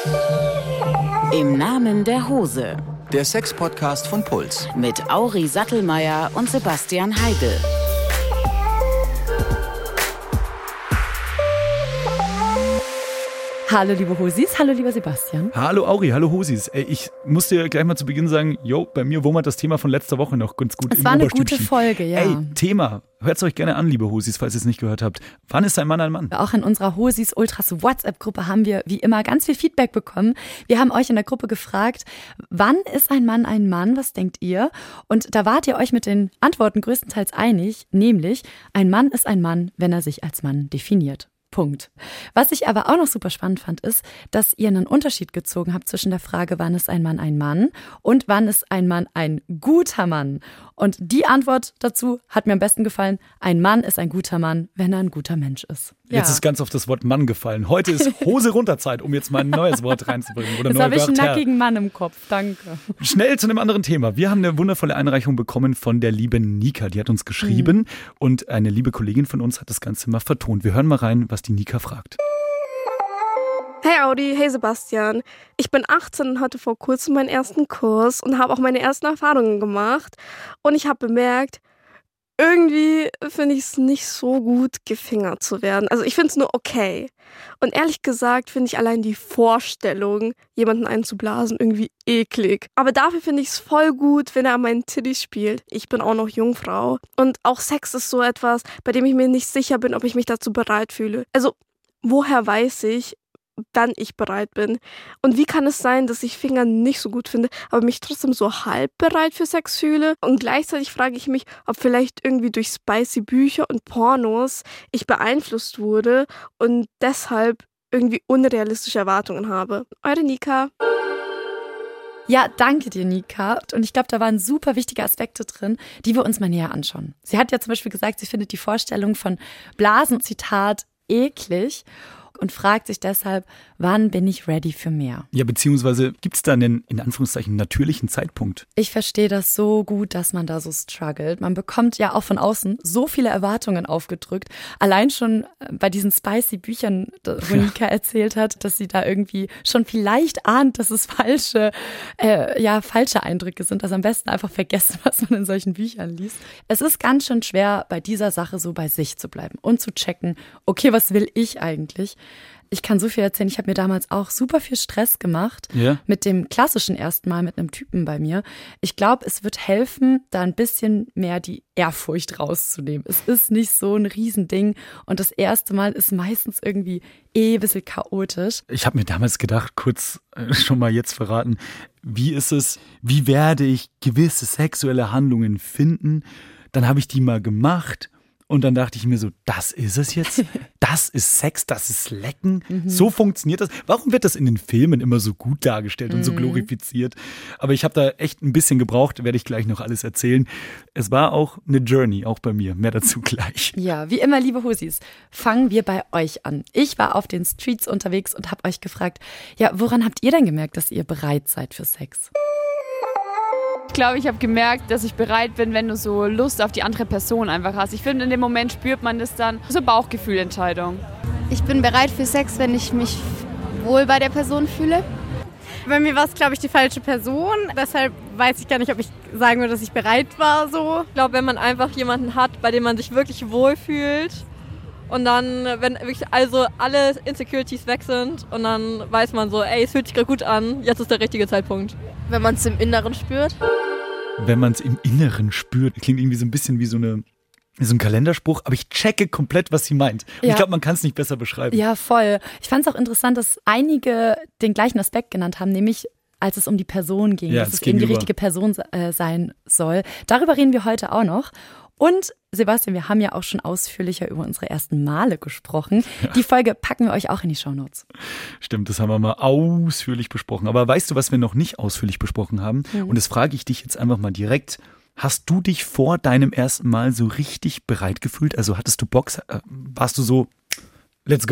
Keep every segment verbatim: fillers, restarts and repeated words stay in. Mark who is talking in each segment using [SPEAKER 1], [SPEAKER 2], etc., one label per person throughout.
[SPEAKER 1] Im Namen der Hose.
[SPEAKER 2] Der Sex-Podcast von Puls.
[SPEAKER 1] Mit Auri Sattelmeier und Sebastian Heidel.
[SPEAKER 3] Hallo liebe Hosis, hallo lieber Sebastian.
[SPEAKER 4] Hallo Auri, hallo Hosis. Ey, ich muss dir gleich mal zu Beginn sagen, jo, bei mir wummert das Thema von letzter Woche noch ganz gut.
[SPEAKER 3] Es war eine gute Folge, ja.
[SPEAKER 4] Ey, Thema, hört es euch gerne an, liebe Hosis, falls ihr es nicht gehört habt. Wann ist ein Mann ein Mann?
[SPEAKER 3] Auch in unserer Hosis Ultras WhatsApp-Gruppe haben wir wie immer ganz viel Feedback bekommen. Wir haben euch in der Gruppe gefragt, wann ist ein Mann ein Mann, was denkt ihr? Und da wart ihr euch mit den Antworten größtenteils einig, nämlich ein Mann ist ein Mann, wenn er sich als Mann definiert. Punkt. Was ich aber auch noch super spannend fand, ist, dass ihr einen Unterschied gezogen habt zwischen der Frage, wann ist ein Mann ein Mann und wann ist ein Mann ein guter Mann. Und die Antwort dazu hat mir am besten gefallen, ein Mann ist ein guter Mann, wenn er ein guter Mensch ist. Ja.
[SPEAKER 4] Jetzt ist ganz auf das Wort Mann gefallen. Heute ist Hose runter Zeit, um jetzt mal ein neues Wort reinzubringen. Oder
[SPEAKER 3] Jetzt habe ich einen nackigen Mann im Kopf, danke.
[SPEAKER 4] Schnell zu einem anderen Thema. Wir haben eine wundervolle Einreichung bekommen von der lieben Nika. Die hat uns geschrieben mhm. und eine liebe Kollegin von uns hat das Ganze mal vertont. Wir hören mal rein, was die Nika fragt.
[SPEAKER 5] Hey Audi, hey Sebastian. Ich bin achtzehn und hatte vor kurzem meinen ersten Kurs und habe auch meine ersten Erfahrungen gemacht. Und ich habe bemerkt, irgendwie finde ich es nicht so gut, gefingert zu werden. Also ich finde es nur okay. Und ehrlich gesagt finde ich allein die Vorstellung, jemanden einzublasen, irgendwie eklig. Aber dafür finde ich es voll gut, wenn er an meinen Titties spielt. Ich bin auch noch Jungfrau. Und auch Sex ist so etwas, bei dem ich mir nicht sicher bin, ob ich mich dazu bereit fühle. Also woher weiß ich, wann ich bereit bin? Und wie kann es sein, dass ich Fingern nicht so gut finde, aber mich trotzdem so halb bereit für Sex fühle? Und gleichzeitig frage ich mich, ob vielleicht irgendwie durch spicy Bücher und Pornos ich beeinflusst wurde und deshalb irgendwie unrealistische Erwartungen habe. Eure Nika.
[SPEAKER 3] Ja, danke dir, Nika. Und ich glaube, da waren super wichtige Aspekte drin, die wir uns mal näher anschauen. Sie hat ja zum Beispiel gesagt, sie findet die Vorstellung von Blasen, Zitat, eklig. Und fragt sich deshalb, wann bin ich ready für mehr?
[SPEAKER 4] Ja, beziehungsweise gibt es da einen, in Anführungszeichen, natürlichen Zeitpunkt?
[SPEAKER 3] Ich verstehe das so gut, dass man da so struggelt. Man bekommt ja auch von außen so viele Erwartungen aufgedrückt. Allein schon bei diesen spicy Büchern, wo Nika erzählt hat, dass sie da irgendwie schon vielleicht ahnt, dass es falsche, äh, ja, falsche Eindrücke sind. Also am besten einfach vergessen, was man in solchen Büchern liest. Es ist ganz schön schwer, bei dieser Sache so bei sich zu bleiben und zu checken, okay, was will ich eigentlich? Ich kann so viel erzählen. Ich habe mir damals auch super viel Stress gemacht
[SPEAKER 4] ja.
[SPEAKER 3] mit dem klassischen ersten Mal mit einem Typen bei mir. Ich glaube, es wird helfen, da ein bisschen mehr die Ehrfurcht rauszunehmen. Es ist nicht so ein Riesending und das erste Mal ist meistens irgendwie eh ein bisschen chaotisch.
[SPEAKER 4] Ich habe mir damals gedacht, kurz äh, schon mal jetzt verraten, wie ist es, wie werde ich gewisse sexuelle Handlungen finden? Dann habe ich die mal gemacht. Und dann dachte ich mir so, das ist es jetzt? Das ist Sex, das ist Lecken? Mhm. So funktioniert das? Warum wird das in den Filmen immer so gut dargestellt und mhm. so glorifiziert? Aber ich habe da echt ein bisschen gebraucht, werde ich gleich noch alles erzählen. Es war auch eine Journey, auch bei mir. Mehr dazu gleich.
[SPEAKER 3] Ja, wie immer, liebe Husis, fangen wir bei euch an. Ich war auf den Streets unterwegs und habe euch gefragt, ja, woran habt ihr denn gemerkt, dass ihr bereit seid für Sex?
[SPEAKER 6] Ich glaube, ich habe gemerkt, dass ich bereit bin, wenn du so Lust auf die andere Person einfach hast. Ich finde, in dem Moment spürt man das dann. So Bauchgefühlentscheidung.
[SPEAKER 7] Ich bin bereit für Sex, wenn ich mich wohl bei der Person fühle.
[SPEAKER 8] Bei mir war es, glaube ich, die falsche Person. Deshalb weiß ich gar nicht, ob ich sagen würde, dass ich bereit war. So. Ich glaube, wenn man einfach jemanden hat, bei dem man sich wirklich wohlfühlt und dann, wenn wirklich also alle Insecurities weg sind und dann weiß man so, ey, es fühlt sich gerade gut an, jetzt ist der richtige Zeitpunkt.
[SPEAKER 7] Wenn man es im Inneren spürt.
[SPEAKER 4] Wenn man es im Inneren spürt, klingt irgendwie so ein bisschen wie so eine so ein Kalenderspruch, aber ich checke komplett, was sie meint. Und
[SPEAKER 3] ja.
[SPEAKER 4] ich glaube, man kann es nicht besser beschreiben.
[SPEAKER 3] Ja, voll. Ich fand es auch interessant, dass einige den gleichen Aspekt genannt haben, nämlich als es um die Person ging,
[SPEAKER 4] ja,
[SPEAKER 3] dass es eben die richtige Person äh, sein soll. Darüber reden wir heute auch noch. Und Sebastian, wir haben ja auch schon ausführlicher über unsere ersten Male gesprochen. Ja. Die Folge packen wir euch auch in die Shownotes.
[SPEAKER 4] Stimmt, das haben wir mal ausführlich besprochen. Aber weißt du, was wir noch nicht ausführlich besprochen haben? Mhm. Und das frage ich dich jetzt einfach mal direkt. Hast du dich vor deinem ersten Mal so richtig bereit gefühlt? Also hattest du Bock? Warst du so, let's go?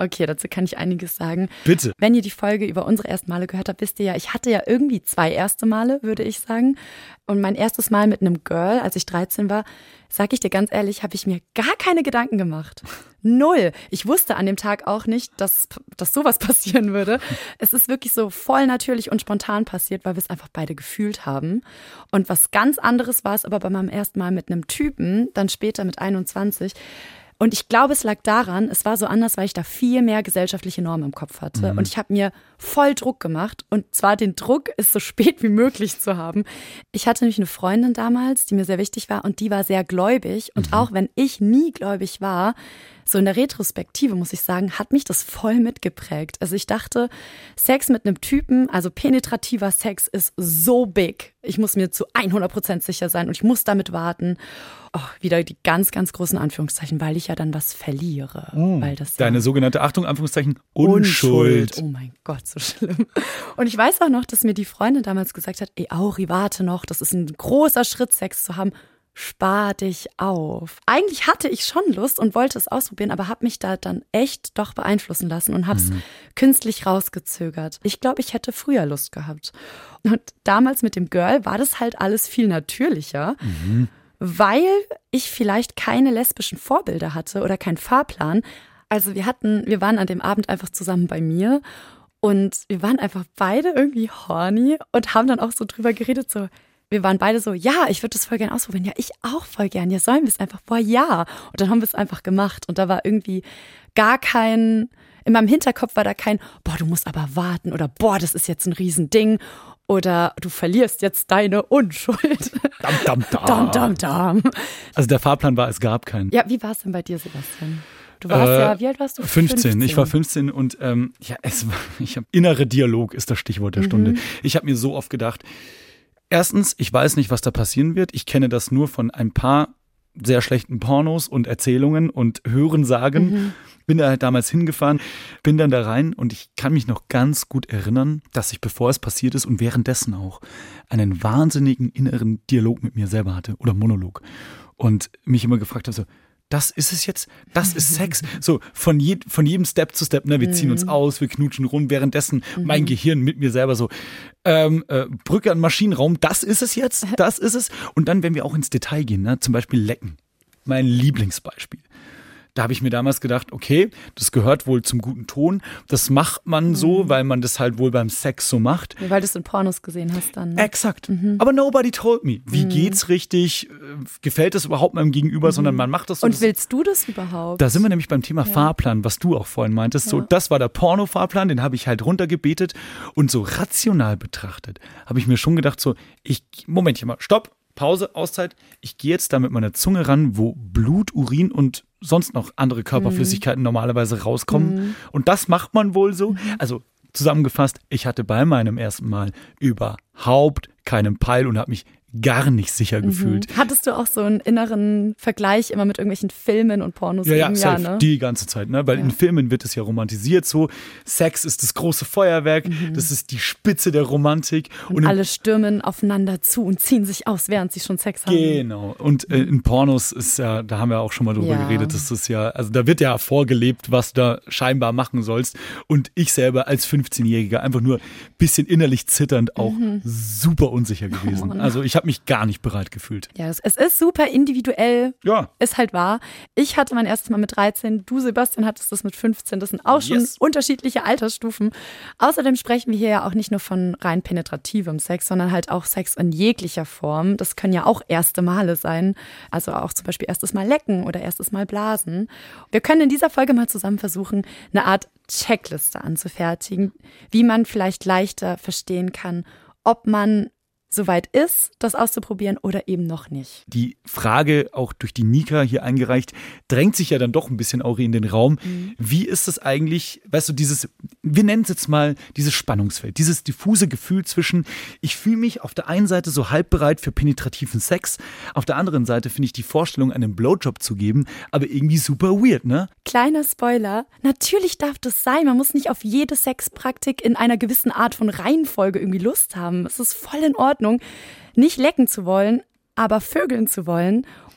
[SPEAKER 3] Okay, dazu kann ich einiges sagen.
[SPEAKER 4] Bitte.
[SPEAKER 3] Wenn ihr die Folge über unsere ersten Male gehört habt, wisst ihr ja, ich hatte ja irgendwie zwei erste Male, würde ich sagen. Und mein erstes Mal mit einem Girl, als ich dreizehn war, sag ich dir ganz ehrlich, habe ich mir gar keine Gedanken gemacht. Null. Ich wusste an dem Tag auch nicht, dass, dass sowas passieren würde. Es ist wirklich so voll natürlich und spontan passiert, weil wir es einfach beide gefühlt haben. Und was ganz anderes war es aber bei meinem ersten Mal mit einem Typen, dann später mit einundzwanzig. Und ich glaube, es lag daran, es war so anders, weil ich da viel mehr gesellschaftliche Normen im Kopf hatte. Mhm. Und ich habe mir voll Druck gemacht. Und zwar den Druck, es so spät wie möglich zu haben. Ich hatte nämlich eine Freundin damals, die mir sehr wichtig war. Und die war sehr gläubig. Und mhm. auch wenn ich nie gläubig war, so in der Retrospektive, muss ich sagen, hat mich das voll mitgeprägt. Also ich dachte, Sex mit einem Typen, also penetrativer Sex ist so big. Ich muss mir zu hundert Prozent sicher sein und ich muss damit warten. Oh, wieder die ganz, ganz großen Anführungszeichen, weil ich ja dann was verliere.
[SPEAKER 4] Oh,
[SPEAKER 3] weil das
[SPEAKER 4] deine
[SPEAKER 3] ja
[SPEAKER 4] sogenannte, Achtung, Anführungszeichen, Unschuld.
[SPEAKER 3] Unschuld. Oh mein Gott, so schlimm. Und ich weiß auch noch, dass mir die Freundin damals gesagt hat, ey Auri, warte noch, das ist ein großer Schritt, Sex zu haben. Spar dich auf. Eigentlich hatte ich schon Lust und wollte es ausprobieren, aber habe mich da dann echt doch beeinflussen lassen und habe es mhm. künstlich rausgezögert. Ich glaube, ich hätte früher Lust gehabt. Und damals mit dem Girl war das halt alles viel natürlicher, mhm. weil ich vielleicht keine lesbischen Vorbilder hatte oder keinen Fahrplan. Also wir hatten, wir waren an dem Abend einfach zusammen bei mir und wir waren einfach beide irgendwie horny und haben dann auch so drüber geredet, so wir waren beide so, ja, ich würde das voll gern ausprobieren. Ja, ich auch voll gern. Ja, sollen wir es einfach? Boah, ja. Und dann haben wir es einfach gemacht. Und da war irgendwie gar kein, in meinem Hinterkopf war da kein, boah, du musst aber warten. Oder boah, das ist jetzt ein Riesending. Oder du verlierst jetzt deine Unschuld.
[SPEAKER 4] Dam, dam, dam.
[SPEAKER 3] Dam, dam, dam.
[SPEAKER 4] Also der Fahrplan war, es gab keinen.
[SPEAKER 3] Ja, wie war es denn bei dir, Sebastian? Du warst äh, ja, wie alt warst du?
[SPEAKER 4] fünfzehn. fünfzehn. Ich war fünfzehn und ähm, ja, es war, ich habe innere Dialog ist das Stichwort der Stunde. Mhm. Ich habe mir so oft gedacht, erstens, ich weiß nicht, was da passieren wird. Ich kenne das nur von ein paar sehr schlechten Pornos und Erzählungen und Hörensagen. Mhm. Bin da halt damals hingefahren, bin dann da rein und ich kann mich noch ganz gut erinnern, dass ich, bevor es passiert ist und währenddessen auch, einen wahnsinnigen inneren Dialog mit mir selber hatte oder Monolog. Und mich immer gefragt habe, so, das ist es jetzt, das ist Sex. So von, je, von jedem Step zu Step, ne? Wir ziehen uns aus, wir knutschen rum, währenddessen mhm. mein Gehirn mit mir selber so, ähm, äh, Brücke an Maschinenraum, das ist es jetzt, das ist es. Und dann, wenn wir auch ins Detail gehen, ne? Zum Beispiel Lecken, mein Lieblingsbeispiel. Da habe ich mir damals gedacht, okay, das gehört wohl zum guten Ton. Das macht man so, mhm. weil man das halt wohl beim Sex so macht.
[SPEAKER 3] Ja, weil du es in Pornos gesehen hast dann. Ne?
[SPEAKER 4] Exakt. Mhm. Aber nobody told me. Wie mhm. geht's richtig? Gefällt das überhaupt meinem Gegenüber? Mhm. Sondern man macht das so.
[SPEAKER 3] Und willst du das überhaupt?
[SPEAKER 4] Da sind wir nämlich beim Thema ja. Fahrplan, was du auch vorhin meintest. Ja. So, das war der Porno-Fahrplan, den habe ich halt runtergebetet. Und so rational betrachtet habe ich mir schon gedacht, so, ich, Momentchen mal, stopp. Pause, Auszeit. Ich gehe jetzt da mit meiner Zunge ran, wo Blut, Urin und sonst noch andere Körperflüssigkeiten mm. normalerweise rauskommen. Mm. Und das macht man wohl so. Mm. Also zusammengefasst, ich hatte bei meinem ersten Mal überhaupt keinen Peil und habe mich gar nicht sicher mhm. gefühlt.
[SPEAKER 3] Hattest du auch so einen inneren Vergleich immer mit irgendwelchen Filmen und Pornos?
[SPEAKER 4] Ja, ja,
[SPEAKER 3] Jahr,
[SPEAKER 4] safe,
[SPEAKER 3] ne?
[SPEAKER 4] Die ganze Zeit, ne? Weil ja. in Filmen wird es ja romantisiert so. Sex ist das große Feuerwerk, mhm. das ist die Spitze der Romantik.
[SPEAKER 3] Und, und alle stürmen aufeinander zu und ziehen sich aus, während sie schon Sex haben.
[SPEAKER 4] Genau. Und äh, in Pornos ist ja, da haben wir auch schon mal drüber ja. geredet, das ist ja, also da wird ja vorgelebt, was du da scheinbar machen sollst. Und ich selber als fünfzehnjähriger einfach nur ein bisschen innerlich zitternd auch mhm. super unsicher gewesen. Oh, also ich habe mich gar nicht bereit gefühlt.
[SPEAKER 3] Ja, es, es ist super individuell.
[SPEAKER 4] Ja.
[SPEAKER 3] Ist halt wahr. Ich hatte mein erstes Mal mit dreizehn, du Sebastian hattest das mit fünfzehn. Das sind auch schon yes. unterschiedliche Altersstufen. Außerdem sprechen wir hier ja auch nicht nur von rein penetrativem Sex, sondern halt auch Sex in jeglicher Form. Das können ja auch erste Male sein. Also auch zum Beispiel erstes Mal lecken oder erstes Mal blasen. Wir können in dieser Folge mal zusammen versuchen, eine Art Checkliste anzufertigen, wie man vielleicht leichter verstehen kann, ob man soweit ist, das auszuprobieren oder eben noch nicht.
[SPEAKER 4] Die Frage, auch durch die Nika hier eingereicht, drängt sich ja dann doch ein bisschen auch in den Raum. Mhm. Wie ist es eigentlich, weißt du, dieses, wir nennen es jetzt mal dieses Spannungsfeld, dieses diffuse Gefühl zwischen, ich fühle mich auf der einen Seite so halb bereit für penetrativen Sex, auf der anderen Seite finde ich die Vorstellung, einen Blowjob zu geben, aber irgendwie super weird, ne?
[SPEAKER 3] Kleiner Spoiler, natürlich darf das sein, man muss nicht auf jede Sexpraktik in einer gewissen Art von Reihenfolge irgendwie Lust haben. Es ist voll in Ordnung, nicht lecken zu wollen, aber vögeln zu wollen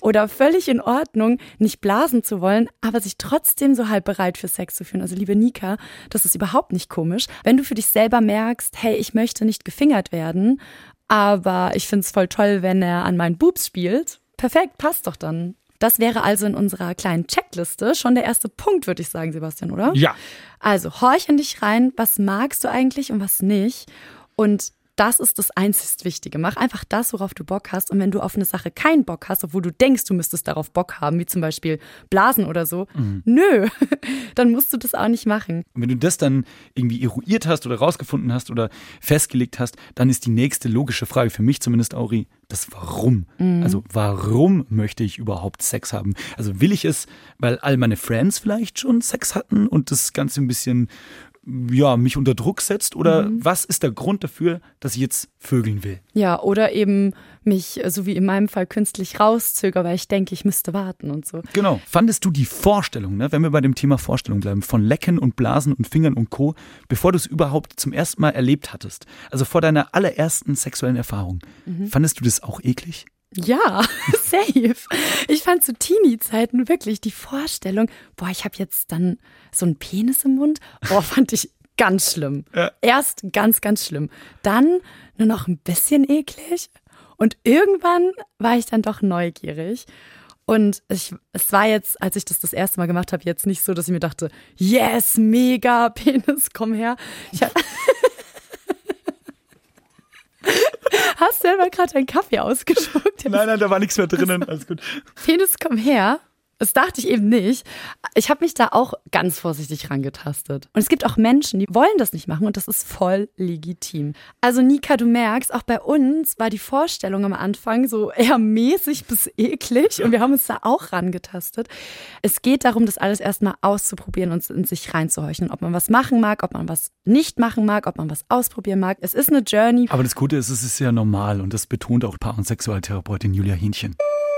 [SPEAKER 3] Oder völlig in Ordnung, nicht blasen zu wollen, aber sich trotzdem so halb bereit für Sex zu fühlen. Also liebe Nika, das ist überhaupt nicht komisch. Wenn du für dich selber merkst, hey, ich möchte nicht gefingert werden, aber ich finde es voll toll, wenn er an meinen Boobs spielt. Perfekt, passt doch dann. Das wäre also in unserer kleinen Checkliste schon der erste Punkt, würde ich sagen, Sebastian, oder?
[SPEAKER 4] Ja.
[SPEAKER 3] Also horch in dich rein, was magst du eigentlich und was nicht? Und das ist das einzig Wichtige. Mach einfach das, worauf du Bock hast. Und wenn du auf eine Sache keinen Bock hast, obwohl du denkst, du müsstest darauf Bock haben, wie zum Beispiel Blasen oder so, mhm. nö, dann musst du das auch nicht machen.
[SPEAKER 4] Und wenn du das dann irgendwie eruiert hast oder rausgefunden hast oder festgelegt hast, dann ist die nächste logische Frage, für mich zumindest, Auri, das Warum. Mhm. Also warum möchte ich überhaupt Sex haben? Also will ich es, weil all meine Friends vielleicht schon Sex hatten und das Ganze ein bisschen ja, mich unter Druck setzt? Oder mhm. was ist der Grund dafür, dass ich jetzt vögeln will?
[SPEAKER 3] Ja, oder eben mich, so wie in meinem Fall, künstlich rauszöger, weil ich denke, ich müsste warten und so.
[SPEAKER 4] Genau. Fandest du die Vorstellung, ne, wenn wir bei dem Thema Vorstellung bleiben, von Lecken und Blasen und Fingern und Co., bevor du es überhaupt zum ersten Mal erlebt hattest, also vor deiner allerersten sexuellen Erfahrung, mhm. fandest du das auch eklig?
[SPEAKER 3] Ja, safe. Ich fand zu Teenie-Zeiten wirklich die Vorstellung, boah, ich habe jetzt dann so einen Penis im Mund. Boah, fand ich ganz schlimm. Ja. Erst ganz, ganz schlimm. Dann nur noch ein bisschen eklig. Und irgendwann war ich dann doch neugierig. Und ich, es war jetzt, als ich das das erste Mal gemacht habe, jetzt nicht so, dass ich mir dachte, yes, mega, Penis, komm her. Ich hab Hast du selber gerade deinen Kaffee ausgespuckt?
[SPEAKER 4] Nein, nein, da war nichts mehr drinnen. Alles gut.
[SPEAKER 3] Penis, komm her. Das dachte ich eben nicht. Ich habe mich da auch ganz vorsichtig rangetastet. Und es gibt auch Menschen, die wollen das nicht machen und das ist voll legitim. Also Nika, du merkst, auch bei uns war die Vorstellung am Anfang so eher mäßig bis eklig und wir haben uns da auch rangetastet. Es geht darum, das alles erstmal auszuprobieren und in sich reinzuhorchen. Ob man was machen mag, ob man was nicht machen mag, ob man was ausprobieren mag. Es ist eine Journey.
[SPEAKER 4] Aber das Gute ist, es ist ja normal und das betont auch Paar- und Sexualtherapeutin Julia Hähnchen.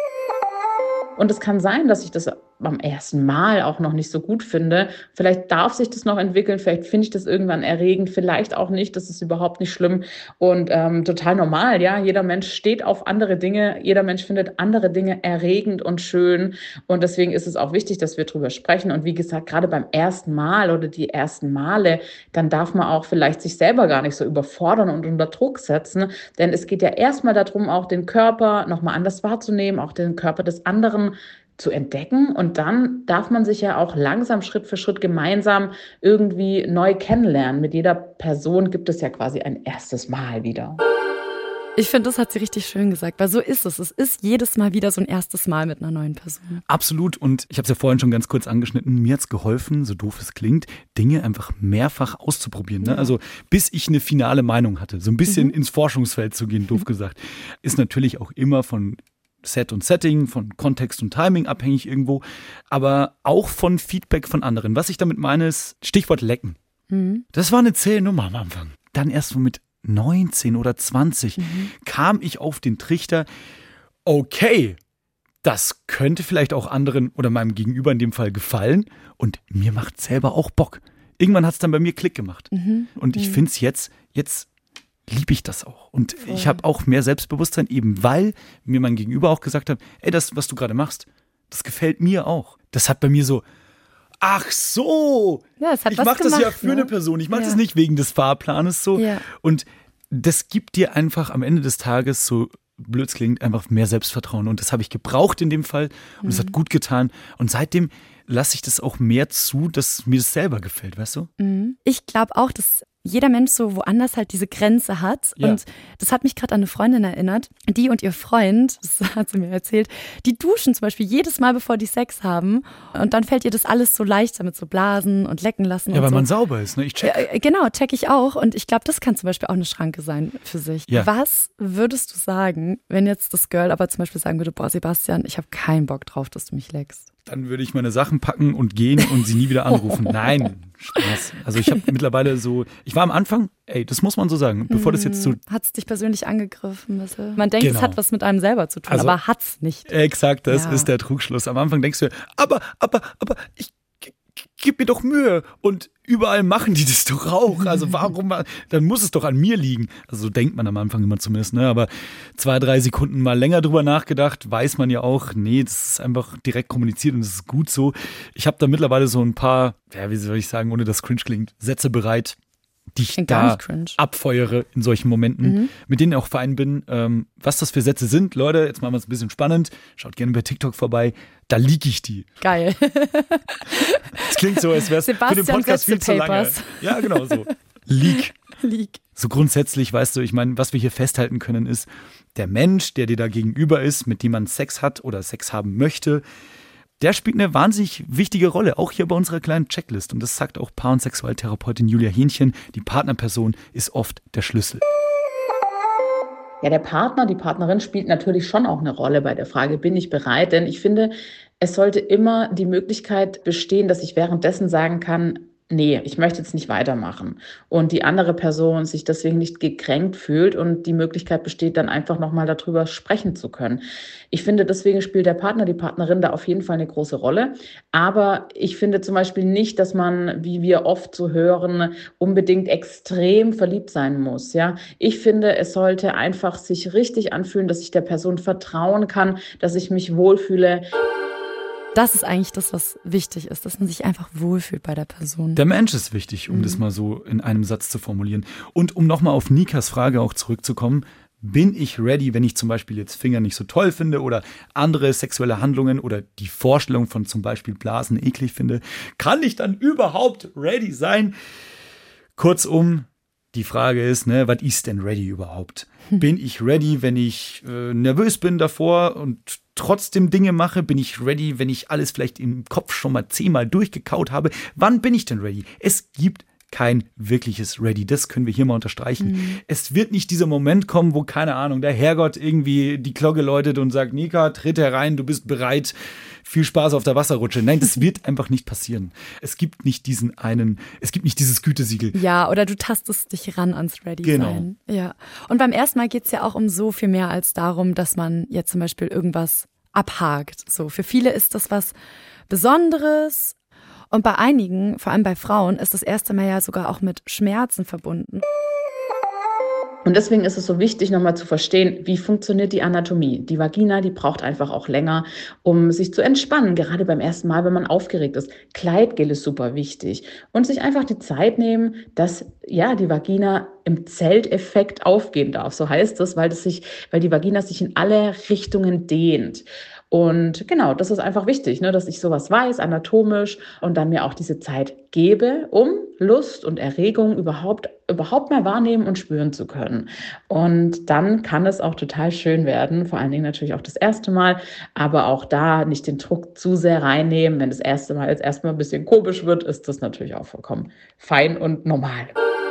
[SPEAKER 9] Und es kann sein, dass ich das beim ersten Mal auch noch nicht so gut finde. Vielleicht darf sich das noch entwickeln, vielleicht finde ich das irgendwann erregend, vielleicht auch nicht, das ist überhaupt nicht schlimm und ähm, total normal, ja. Jeder Mensch steht auf andere Dinge, jeder Mensch findet andere Dinge erregend und schön und deswegen ist es auch wichtig, dass wir drüber sprechen und wie gesagt, gerade beim ersten Mal oder die ersten Male, dann darf man auch vielleicht sich selber gar nicht so überfordern und unter Druck setzen, denn es geht ja erstmal darum, auch den Körper nochmal anders wahrzunehmen, auch den Körper des anderen zu entdecken und dann darf man sich ja auch langsam Schritt für Schritt gemeinsam irgendwie neu kennenlernen. Mit jeder Person gibt es ja quasi ein erstes Mal wieder.
[SPEAKER 3] Ich finde, das hat sie richtig schön gesagt, weil so ist es. Es ist jedes Mal wieder so ein erstes Mal mit einer neuen Person.
[SPEAKER 4] Absolut und ich habe es ja vorhin schon ganz kurz angeschnitten, mir hat es geholfen, so doof es klingt, Dinge einfach mehrfach auszuprobieren. Ne? Ja. Also bis ich eine finale Meinung hatte, so ein bisschen mhm. ins Forschungsfeld zu gehen, doof gesagt, ist natürlich auch immer von Set und Setting, von Kontext und Timing abhängig irgendwo, aber auch von Feedback von anderen. Was ich damit meine ist, Stichwort Lecken. Mhm. Das war eine zähe Nummer am Anfang. Dann erst so mit neunzehn oder zwanzig mhm. kam ich auf den Trichter, okay, das könnte vielleicht auch anderen oder meinem Gegenüber in dem Fall gefallen und mir macht selber auch Bock. Irgendwann hat es dann bei mir Klick gemacht. Mhm. Und ich mhm. finde es jetzt, jetzt liebe ich das auch. Und Voll. Ich habe auch mehr Selbstbewusstsein, eben weil mir mein Gegenüber auch gesagt hat, ey, das, was du gerade machst, das gefällt mir auch. Das hat bei mir so, ach so,
[SPEAKER 3] ja, es hat
[SPEAKER 4] ich
[SPEAKER 3] mache
[SPEAKER 4] das ja für ne? eine Person, ich mache ja. das nicht wegen des Fahrplanes so. Ja. Und das gibt dir einfach am Ende des Tages, so blöd es klingt, einfach mehr Selbstvertrauen. Und das habe ich gebraucht in dem Fall und es mhm. hat gut getan. Und seitdem lasse ich das auch mehr zu, dass mir das selber gefällt, weißt du?
[SPEAKER 3] Mhm. Ich glaube auch, dass jeder Mensch so woanders halt diese Grenze hat. Ja. Und das hat mich gerade an eine Freundin erinnert. Die und ihr Freund, das hat sie mir erzählt, die duschen zum Beispiel jedes Mal, bevor die Sex haben. Und dann fällt ihr das alles so leichter mit so Blasen und lecken lassen.
[SPEAKER 4] Ja,
[SPEAKER 3] und
[SPEAKER 4] weil
[SPEAKER 3] so.
[SPEAKER 4] Man sauber ist, ne? Ich check.
[SPEAKER 3] Ja, genau, check ich auch. Und ich glaube, das kann zum Beispiel auch eine Schranke sein für sich. Ja. Was würdest du sagen, wenn jetzt das Girl aber zum Beispiel sagen würde, boah, Sebastian, ich habe keinen Bock drauf, dass du mich leckst?
[SPEAKER 4] Dann würde ich meine Sachen packen und gehen und sie nie wieder anrufen. Nein, Spaß. Also ich habe mittlerweile so, ich war am Anfang, ey, das muss man so sagen, bevor das jetzt so...
[SPEAKER 3] Hat es dich persönlich angegriffen? Bitte? Man denkt,
[SPEAKER 4] genau.
[SPEAKER 3] Es hat was mit einem selber zu tun, also, aber hat's nicht.
[SPEAKER 4] Exakt, das ja. ist der Trugschluss. Am Anfang denkst du, aber, aber, aber, ich gib mir doch Mühe. Und überall machen die das doch auch. Also warum, dann muss es doch an mir liegen. Also so denkt man am Anfang immer zumindest, ne? Aber zwei, drei Sekunden mal länger drüber nachgedacht, weiß man ja auch, nee, das ist einfach direkt kommuniziert und das ist gut so. Ich habe da mittlerweile so ein paar, ja, wie soll ich sagen, ohne dass cringe klingt, Sätze bereit, die ich da abfeuere in solchen Momenten, mhm. mit denen ich auch fein bin. Ähm, was das für Sätze sind, Leute, jetzt machen wir es ein bisschen spannend. Schaut gerne bei TikTok vorbei. Da lieg ich die.
[SPEAKER 3] Geil.
[SPEAKER 4] Das klingt so, als wäre es für den Podcast viel zu lange. Ja, genau so. Leak.
[SPEAKER 3] Leak.
[SPEAKER 4] So grundsätzlich, weißt du, ich meine, was wir hier festhalten können ist, der Mensch, der dir da gegenüber ist, mit dem man Sex hat oder Sex haben möchte, der spielt eine wahnsinnig wichtige Rolle, auch hier bei unserer kleinen Checklist. Und das sagt auch Paar- und Sexualtherapeutin Julia Hähnchen. Die Partnerperson ist oft der Schlüssel.
[SPEAKER 9] Ja, der Partner, die Partnerin spielt natürlich schon auch eine Rolle bei der Frage, bin ich bereit? Denn ich finde, es sollte immer die Möglichkeit bestehen, dass ich währenddessen sagen kann, nee, ich möchte jetzt nicht weitermachen. Und die andere Person sich deswegen nicht gekränkt fühlt und die Möglichkeit besteht, dann einfach nochmal darüber sprechen zu können. Ich finde, deswegen spielt der Partner, die Partnerin da auf jeden Fall eine große Rolle. Aber ich finde zum Beispiel nicht, dass man, wie wir oft so hören, unbedingt extrem verliebt sein muss. Ja, ich finde, es sollte einfach sich richtig anfühlen, dass ich der Person vertrauen kann, dass ich mich wohlfühle.
[SPEAKER 3] Das ist eigentlich das, was wichtig ist, dass man sich einfach wohlfühlt bei der Person.
[SPEAKER 4] Der Mensch ist wichtig, um mhm. das mal so in einem Satz zu formulieren. Und um nochmal auf Nikas Frage auch zurückzukommen, bin ich ready, wenn ich zum Beispiel jetzt Finger nicht so toll finde oder andere sexuelle Handlungen oder die Vorstellung von zum Beispiel Blasen eklig finde, kann ich dann überhaupt ready sein? Kurzum, die Frage ist, ne, was ist denn ready überhaupt? Bin ich ready, wenn ich äh, nervös bin davor und trotzdem Dinge mache? Bin ich ready, wenn ich alles vielleicht im Kopf schon mal zehnmal durchgekaut habe? Wann bin ich denn ready? Es gibt kein wirkliches Ready. Das können wir hier mal unterstreichen. Mhm. Es wird nicht dieser Moment kommen, wo, keine Ahnung, der Herrgott irgendwie die Glocke läutet und sagt, Nika, tritt herein, du bist bereit. Viel Spaß auf der Wasserrutsche. Nein, das wird einfach nicht passieren. Es gibt nicht diesen einen, es gibt nicht dieses Gütesiegel.
[SPEAKER 3] Ja, oder du tastest dich ran ans Ready-Sein. Genau. Ja. Und beim ersten Mal geht es ja auch um so viel mehr als darum, dass man jetzt zum Beispiel irgendwas abhakt. So, für viele ist das was Besonderes. Und bei einigen, vor allem bei Frauen, ist das erste Mal ja sogar auch mit Schmerzen verbunden.
[SPEAKER 9] Und deswegen ist es so wichtig, nochmal zu verstehen, wie funktioniert die Anatomie. Die Vagina, die braucht einfach auch länger, um sich zu entspannen, gerade beim ersten Mal, wenn man aufgeregt ist. Kleidgel ist super wichtig. Und sich einfach die Zeit nehmen, dass ja die Vagina im Zelteffekt aufgehen darf. So heißt es, weil, das sich, weil die Vagina sich in alle Richtungen dehnt. Und genau, das ist einfach wichtig, ne, dass ich sowas weiß, anatomisch, und dann mir auch diese Zeit gebe, um Lust und Erregung überhaupt, überhaupt mal wahrnehmen und spüren zu können. Und dann kann es auch total schön werden, vor allen Dingen natürlich auch das erste Mal, aber auch da nicht den Druck zu sehr reinnehmen. Wenn das erste Mal jetzt erstmal ein bisschen komisch wird, ist das natürlich auch vollkommen fein und normal.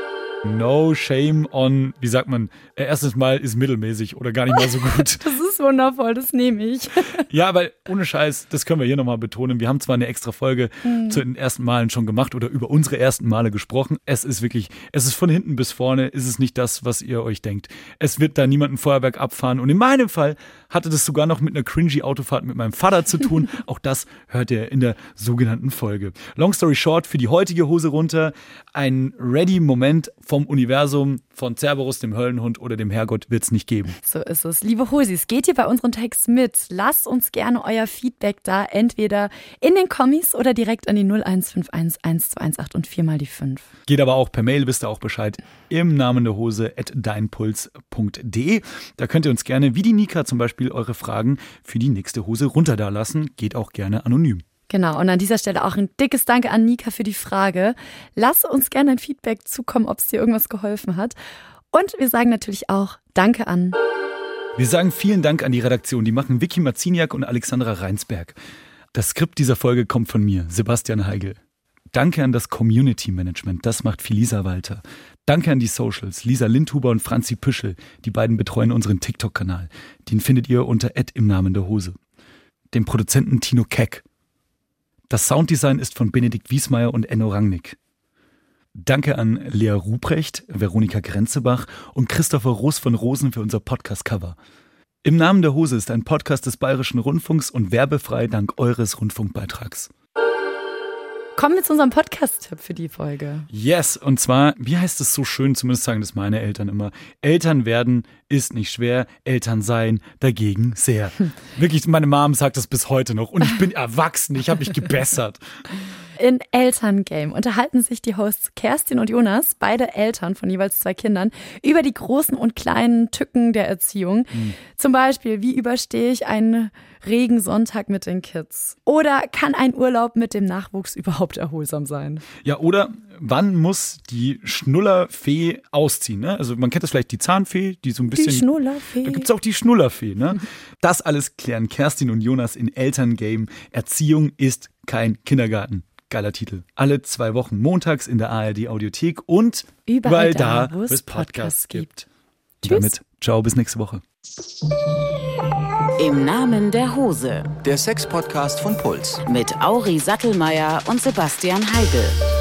[SPEAKER 4] No shame on, wie sagt man, erstes Mal ist mittelmäßig oder gar nicht mal so gut.
[SPEAKER 3] Das ist wundervoll, das nehme ich.
[SPEAKER 4] Ja, weil ohne Scheiß, das können wir hier nochmal betonen. Wir haben zwar eine extra Folge hm. zu den ersten Malen schon gemacht oder über unsere ersten Male gesprochen. Es ist wirklich, es ist von hinten bis vorne, ist es nicht das, was ihr euch denkt. Es wird da niemand ein Feuerwerk abfahren. Und in meinem Fall hatte das sogar noch mit einer cringy Autofahrt mit meinem Vater zu tun. Auch das hört ihr in der sogenannten Folge. Long story short, für die heutige Hose runter, ein Ready-Moment vom Universum, von Cerberus, dem Höllenhund oder dem Herrgott wird es nicht geben.
[SPEAKER 3] So ist es. Liebe Hosis, geht ihr bei unseren Text mit? Lasst uns gerne euer Feedback da, entweder in den Kommis oder direkt an die null eins fünf eins eins zwei eins acht und vier mal die fünf.
[SPEAKER 4] Geht aber auch per Mail, wisst ihr auch Bescheid, im Namen der Hose at deinpuls punkt de. Da könnt ihr uns gerne, wie die Nika zum Beispiel, eure Fragen für die nächste Hose runter da lassen. Geht auch gerne anonym.
[SPEAKER 3] Genau, und an dieser Stelle auch ein dickes Danke an Nika für die Frage. Lass uns gerne ein Feedback zukommen, ob es dir irgendwas geholfen hat. Und wir sagen natürlich auch Danke an...
[SPEAKER 4] Wir sagen vielen Dank an die Redaktion. Die machen Vicky Marziniak und Alexandra Reinsberg. Das Skript dieser Folge kommt von mir, Sebastian Heigl. Danke an das Community Management, das macht Felisa Walter. Danke an die Socials, Lisa Lindhuber und Franzi Püschel. Die beiden betreuen unseren TikTok-Kanal. Den findet ihr unter at im Namen der Hose. Den Produzenten Tino Keck. Das Sounddesign ist von Benedikt Wiesmeier und Enno Rangnick. Danke an Lea Ruprecht, Veronika Grenzebach und Christopher Roos von Rosen für unser Podcast-Cover. Im Namen der Hose ist ein Podcast des Bayerischen Rundfunks und werbefrei dank eures Rundfunkbeitrags.
[SPEAKER 3] Kommen wir zu unserem Podcast-Tipp für die Folge.
[SPEAKER 4] Yes, und zwar, wie heißt es so schön, zumindest sagen das meine Eltern immer, Eltern werden ist nicht schwer, Eltern sein dagegen sehr. Hm. Wirklich, meine Mom sagt das bis heute noch und ich bin erwachsen, ich habe mich gebessert.
[SPEAKER 3] In Elterngame unterhalten sich die Hosts Kerstin und Jonas, beide Eltern von jeweils zwei Kindern, über die großen und kleinen Tücken der Erziehung. Mhm. Zum Beispiel, wie überstehe ich einen Regensonntag mit den Kids? Oder kann ein Urlaub mit dem Nachwuchs überhaupt erholsam sein?
[SPEAKER 4] Ja, oder wann muss die Schnullerfee ausziehen? Ne? Also man kennt das vielleicht, die Zahnfee, die so ein bisschen...
[SPEAKER 3] Die Schnullerfee.
[SPEAKER 4] Da gibt es auch die Schnullerfee. Ne? Das alles klären Kerstin und Jonas in Elterngame. Erziehung ist kein Kindergarten. Geiler Titel. Alle zwei Wochen montags in der A R D-Audiothek und
[SPEAKER 3] überall,
[SPEAKER 4] überall
[SPEAKER 3] da,
[SPEAKER 4] da, wo es Podcasts gibt.
[SPEAKER 3] Tschüss.
[SPEAKER 4] Damit, ciao, bis nächste Woche.
[SPEAKER 1] Im Namen der Hose.
[SPEAKER 2] Der Sex-Podcast von Puls.
[SPEAKER 1] Mit Auri Sattelmeier und Sebastian Heidel.